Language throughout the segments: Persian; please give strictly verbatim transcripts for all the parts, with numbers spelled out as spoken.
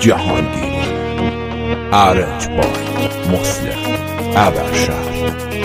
جهانگیری. ارج بای مسلم ابرشهر.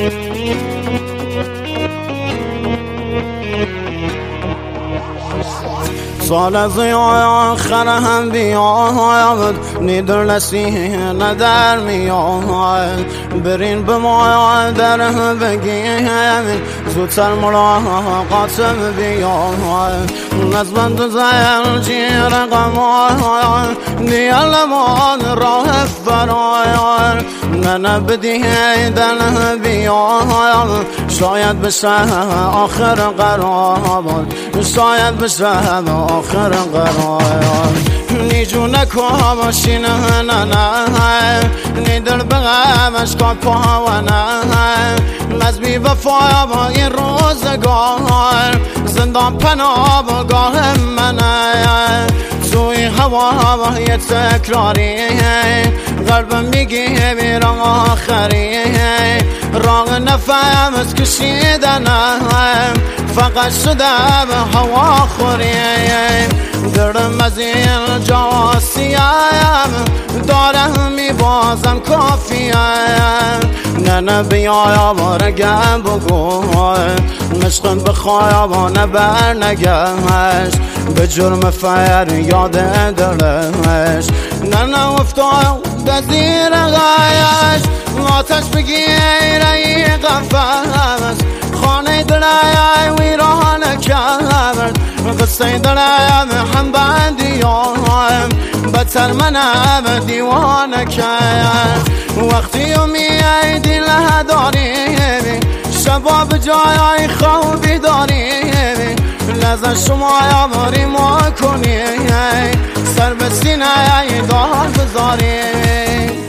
سال از آخر هم بیاید نیدر نسیه ندر میاید برین به ما در بگیم زودتر ملاقاتم بیاید نزبند زیر جیر قماید نیلمان راه فراید نه بدیدن بیاید شاید بشه آخر قرار شاید بشه آخر قرار نیجو نکو باشین نه نه نیدر بغمش کن پاونه مزبی وفا با این روزگار زندان پناه بگاه منه توی هوا یه تکراری قلبم میگه میرم آخری راه نفهم از کشیدنم فقط شده به هوا خوریم درم از این جا سیم دارم میبازم کافیم نه نه بیایا بارگم بگو مشقن بخوایا با نبر نگهش به جرم فر یاد دلش نه نه افتاد زیر غیش آتش بگیره ای قفص خانه دلای ویران کرد قصه دلای هم بندیام بتر منم دیوانه کرد وقتی امی دل داریم شبا به جای خوابی داریم لذت شما یاری ما کنیم سر به سینه دار بذاریم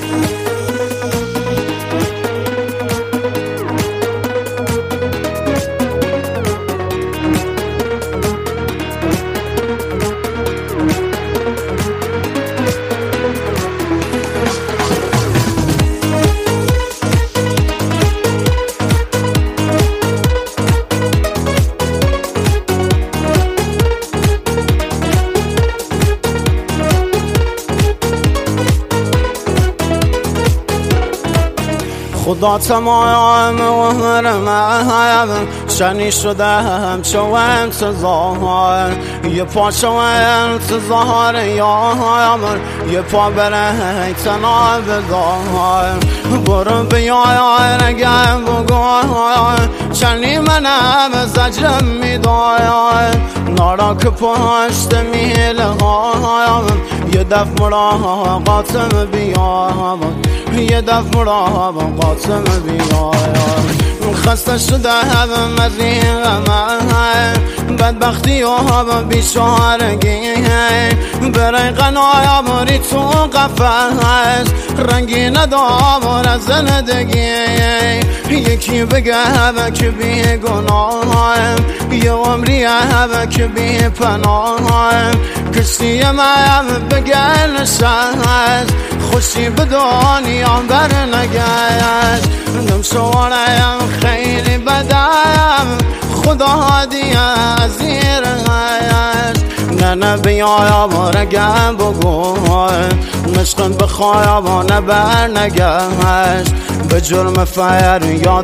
خدا تمام و هرمم شنی شده هم چو انتظار یه پا چو انتظار یامر یه پا بره تناب دار برو بیای نگم بگوی شنی منم زجرم میدای نارا که پشت میله هایم یه دف ملاقاتم بیام یه دف ملاقاتم بیام خسته شده هم از این غمه بدبختی و بیچارگی برای قنایا باری تو قفص رنگی ندار از زندگی یکی بگه که بی گناهم یه عمری که بی پناهم کسی من بگه نشست خوشی به دنیا بر نگشت دم شوارم خیلی بدم خدا دیگه از زیر غیش نه نه بیایا بارگم بگو مشقن بخوایا با نبر نگهش به جرم فر یاد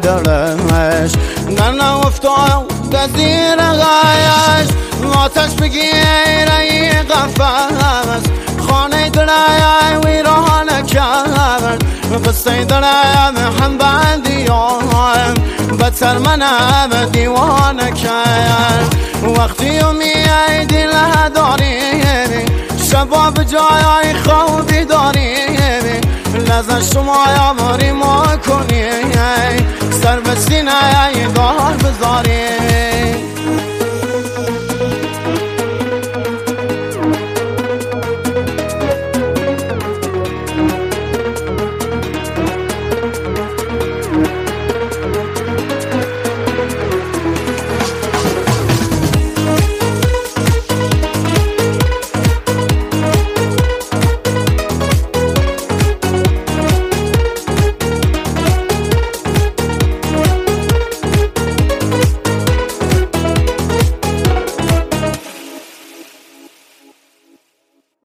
دلش نه نه افتاد زیر غیش آتش بگیره ای قفص خانه دلای ویران کرد قصه دلم هم بندیام بتر منم دیوانه کرد وقتی امی دل داریم شبا به جای خوابی داریم لذت شما یاری ما کنیم سر به سینه دار بذاریم